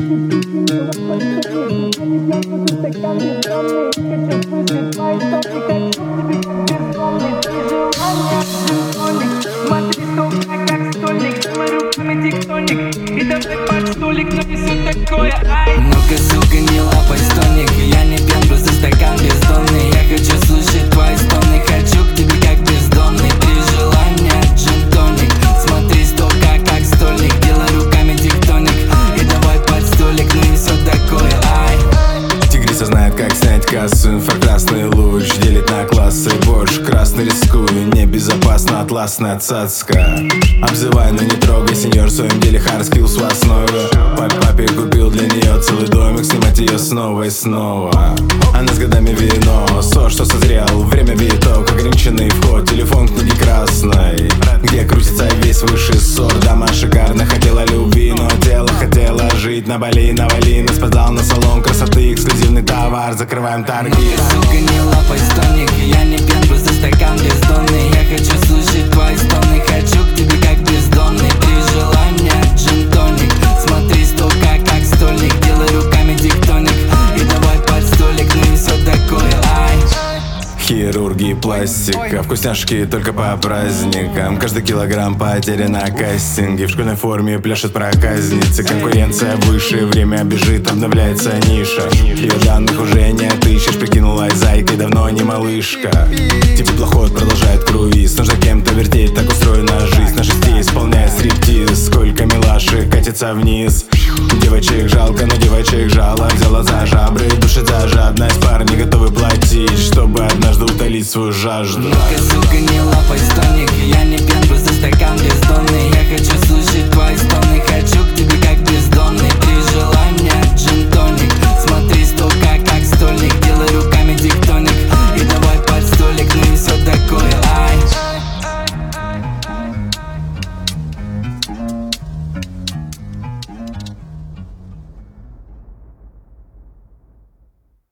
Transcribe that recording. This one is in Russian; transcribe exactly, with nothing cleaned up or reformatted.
Ну-ка, сука, не лапай стоник. Я не пьян, просто стакан бездонный. Я хочу слышать твои стоны. Хочу к тебе как бездомный. Три желания, джин-тоник. Смотри, столка, как стольник. Делай руками тектоник. И давай под столик, ну и все такое, ай. Тигрица знает, как снять кассу. Инфракрасный луч делит на классы. Больше красный рискую, небезопасно, атласная цацка. Обзывай, но не трогай, сеньор, в своем деле хардскиллс в основе. Папе, папе купил для нее целый домик, снимать ее снова и снова. Она с годами вино, сор, что созрел, время виток, ограниченный вход, телефон книги красной, где крутится весь высший сорт. Дома шикарно, хотела любви, но тело хотела жить на Бали, на Бали. Нас подал на салон красоты, эксклюзивный товар, закрываем торги. Ну-ка, сука, не лапай стоник. Я не пьян, просто стакан бездонный. Я хочу слышать твои стоны. Хочу к тебе как бездомный. Три желания, джин-тоник. Смотри, столка, как стольник. Делай руками тектоник. И давай под столик, ну и все такое, ай. Хирургия, пластика, вкусняшки только по праздникам. Каждый килограмм потерян на кастинге. В школьной форме пляшет проказницы. Конкуренция выше, время бежит, обновляется ниша. Ее данных уже не отыщешь. Прикинулась зайкой, давно не малышка. Теплоход продолжает круиз. Нужно кем-то вертеть, так устроена жизнь. На шесте исполняет стриптиз. Сколько милашек катится вниз. Девочек жалко, но девочек жало. Взяла за жабры, душит за жадность. Парни готовы платить, чтобы однажды утолить свою жажду. Ну-ка, сука, не лапай стоник. Я не пьян, просто стакан бездонный. Я хочу слышать твои стоны. Хочу